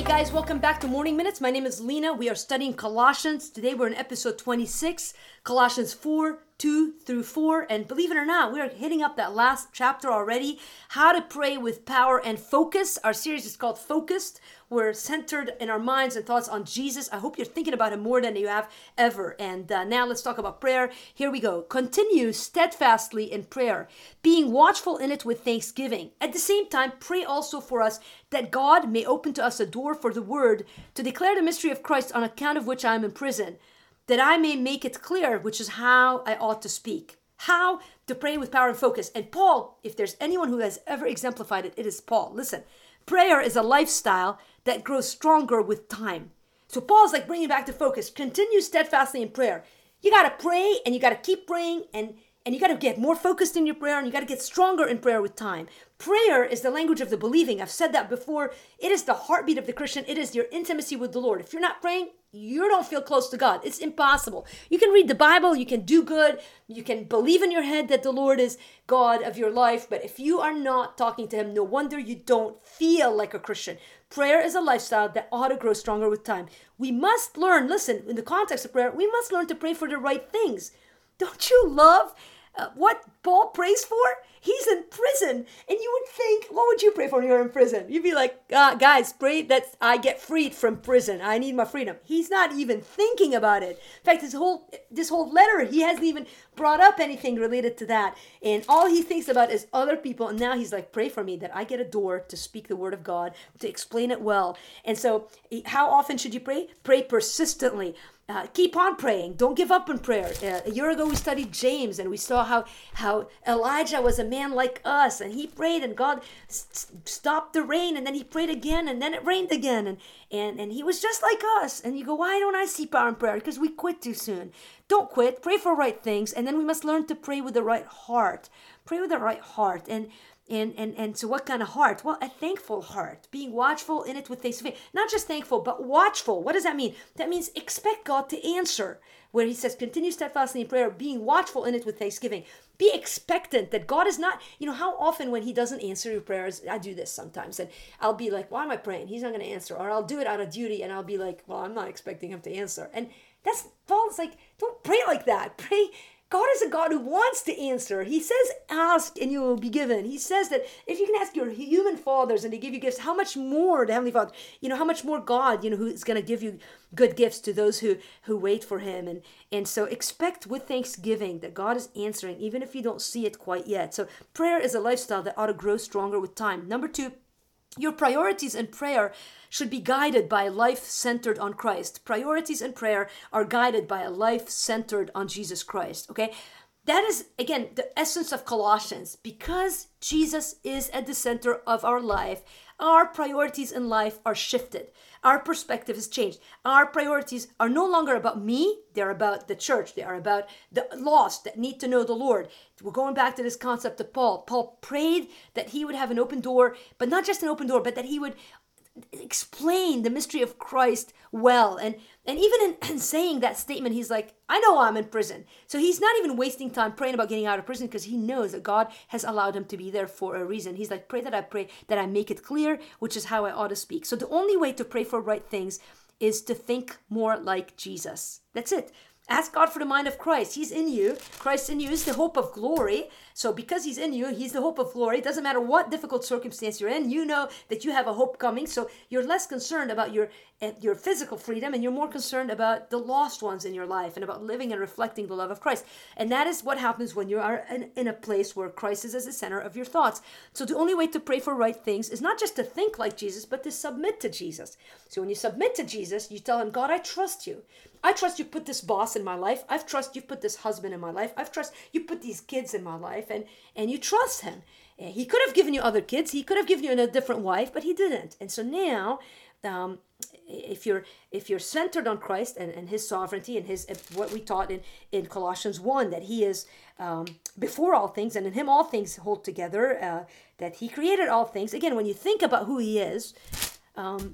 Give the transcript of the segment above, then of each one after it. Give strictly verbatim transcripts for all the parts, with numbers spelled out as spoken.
Hey guys, welcome back to Morning Minutes. My name is Lena. We are studying Colossians. Today we're in episode twenty-six, Colossians four, two through four. And believe it or not, we are hitting up that last chapter already. How to pray with power and focus. Our series is called Focused. We're centered in our minds and thoughts on Jesus. I hope you're thinking about him more than you have ever. And uh, now let's talk about prayer. Here we go. Continue steadfastly in prayer, being watchful in it with thanksgiving. At the same time, pray also for us that God may open to us a door for the word to declare the mystery of Christ, on account of which I am in prison, that I may make it clear, which is how I ought to speak. How to pray with power and focus. And Paul, if there's anyone who has ever exemplified it, it is Paul. Listen, prayer is a lifestyle that grows stronger with time. So Paul's like bringing back to focus. Continue steadfastly in prayer. You got to pray and you got to keep praying, and And you got to get more focused in your prayer, and you got to get stronger in prayer with time. Prayer is the language of the believing. I've said that before. It is the heartbeat of the Christian. It is your intimacy with the Lord. If you're not praying, you don't feel close to God. It's impossible. You can read the Bible. You can do good. You can believe in your head that the Lord is God of your life. But if you are not talking to him, no wonder you don't feel like a Christian. Prayer is a lifestyle that ought to grow stronger with time. We must learn, listen, in the context of prayer, we must learn to pray for the right things. Don't you love uh, what Paul prays for? He's in prison. And you would think, what would you pray for when you're in prison? You'd be like, uh, guys, pray that I get freed from prison. I need my freedom. He's not even thinking about it. In fact, this whole this whole letter, he hasn't even brought up anything related to that. And all he thinks about is other people. And now he's like, pray for me that I get a door to speak the word of God, to explain it well. And so how often should you pray? Pray persistently. Uh, keep on praying. Don't give up in prayer. Uh, a year ago, we studied James, and we saw how, how Elijah was a man like us, and he prayed, and God s- stopped the rain, and then he prayed again, and then it rained again, and, and, and he was just like us. And you go, why don't I see power in prayer? Because we quit too soon. Don't quit. Pray for right things, and then we must learn to pray with the right heart. Pray with the right heart. And And, and and so what kind of heart? Well, a thankful heart, being watchful in it with thanksgiving. Not just thankful, but watchful. What does that mean? That means expect God to answer. Where he says, continue steadfastly in prayer, being watchful in it with thanksgiving. Be expectant that God is not, you know, how often when he doesn't answer your prayers, I do this sometimes, and I'll be like, why am I praying? He's not going to answer. Or I'll do it out of duty, and I'll be like, well, I'm not expecting him to answer. And that's, Paul's like, don't pray like that. Pray. God is a God who wants to answer. He says, ask and you will be given. He says that if you can ask your human fathers and they give you gifts, how much more the Heavenly Father, you know, how much more God, you know, who is going to give you good gifts to those who, who wait for him. And, and so expect with thanksgiving that God is answering, even if you don't see it quite yet. So prayer is a lifestyle that ought to grow stronger with time. Number two, your priorities in prayer should be guided by a life centered on Christ. Priorities in prayer are guided by a life centered on Jesus Christ, okay? That is, again, the essence of Colossians. Because Jesus is at the center of our life, our priorities in life are shifted. Our perspective has changed. Our priorities are no longer about me. They're about the church. They are about the lost that need to know the Lord. We're going back to this concept of Paul. Paul prayed that he would have an open door, but not just an open door, but that he would explain the mystery of Christ well. And and even in, in saying that statement, he's like, I know I'm in prison. So he's not even wasting time praying about getting out of prison, because he knows that God has allowed him to be there for a reason. He's like, pray that I pray that I make it clear, which is how I ought to speak. So the only way to pray for right things is to think more like Jesus. That's it. Ask God for the mind of Christ. He's in you. Christ in you is the hope of glory. So because he's in you, he's the hope of glory. It doesn't matter what difficult circumstance you're in. You know that you have a hope coming. So you're less concerned about your, your physical freedom, and you're more concerned about the lost ones in your life and about living and reflecting the love of Christ. And that is what happens when you are in, in a place where Christ is as the center of your thoughts. So the only way to pray for right things is not just to think like Jesus, but to submit to Jesus. So when you submit to Jesus, you tell him, God, I trust you. I trust you put this boss in my life. I trust you put this husband in my life. I trust you put these kids in my life, and, and you trust him. He could have given you other kids. He could have given you a different wife, but he didn't. And so now, um, if you're if you're centered on Christ and, and his sovereignty and his what we taught in, in Colossians one, that he is um, before all things, and in him all things hold together, uh, that he created all things. Again, when you think about who he is, um,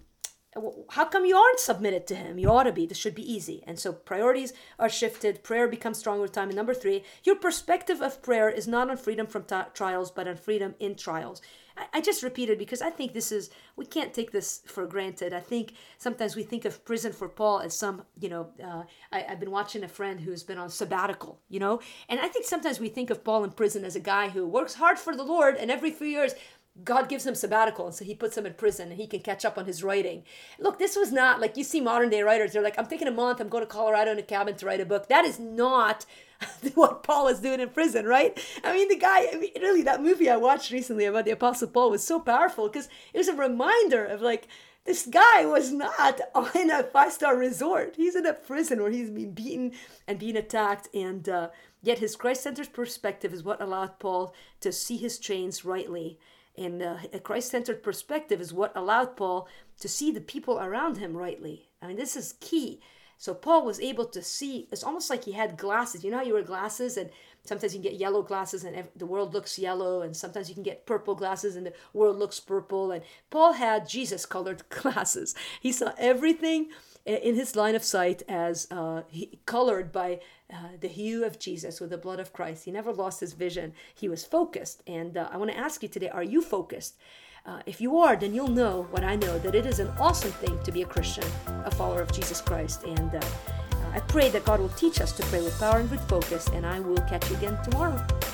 How come you aren't submitted to him? You ought to be. This should be easy. And so priorities are shifted. Prayer becomes stronger with time. And number three, your perspective of prayer is not on freedom from t- trials, but on freedom in trials. I, I just repeated because I think this is, we can't take this for granted. I think sometimes we think of prison for Paul as some, you know, uh, I, I've been watching a friend who's been on sabbatical, you know, and I think sometimes we think of Paul in prison as a guy who works hard for the Lord, and every few years, God gives him sabbatical, and so he puts him in prison, and he can catch up on his writing. Look, this was not, like you see modern day writers, they're like, I'm taking a month, I'm going to Colorado in a cabin to write a book. That is not what Paul is doing in prison, right? I mean, the guy, I mean, really, that movie I watched recently about the Apostle Paul was so powerful because it was a reminder of like, this guy was not in a five-star resort. He's in a prison where he's being beaten and being attacked, and uh, yet his Christ-centered perspective is what allowed Paul to see his chains rightly. And uh, a Christ-centered perspective is what allowed Paul to see the people around him rightly. I mean, this is key. So Paul was able to see, it's almost like he had glasses. You know how you wear glasses and sometimes you can get yellow glasses and the world looks yellow, and sometimes you can get purple glasses and the world looks purple. And Paul had Jesus-colored glasses. He saw everything in his line of sight as uh, he, colored by uh, the hue of Jesus with the blood of Christ. He never lost his vision. He was focused. And uh, I want to ask you today, are you focused? Uh, if you are, then you'll know what I know, that it is an awesome thing to be a Christian, a follower of Jesus Christ. And uh, I pray that God will teach us to pray with power and with focus, and I will catch you again tomorrow.